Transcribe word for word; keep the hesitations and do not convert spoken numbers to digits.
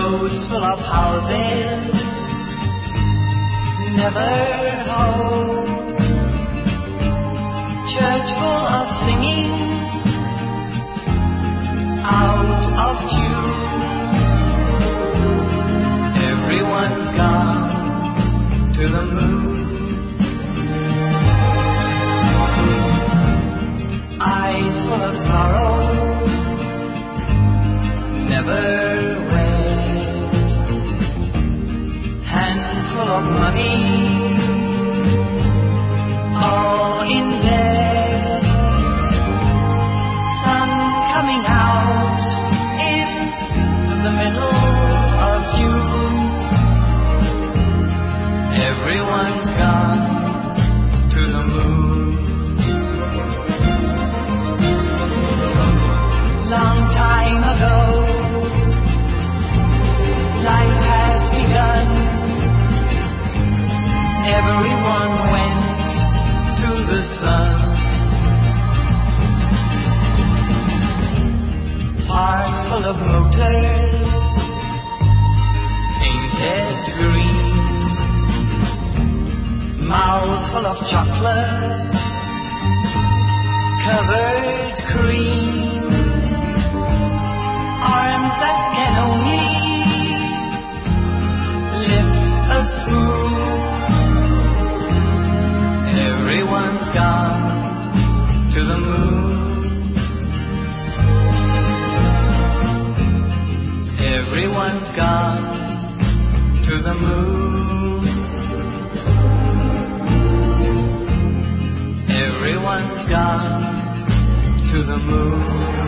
roads full of houses, never home. Church full of singing, out of tune. Everyone's gone to the moon. Eyes full of sorrow, never wet. Hands full of money, all in debt. Sun coming out in the middle of June. Everyone's gone to the moon. Long time ago, life has begun. Everyone went to the sun. Hearts full of motors, painted green. Mouths full of chocolate, covered cream. Arms that can only lift a spoon. Everyone's gone to the moon. Everyone's gone to the moon. Everyone's gone to the moon.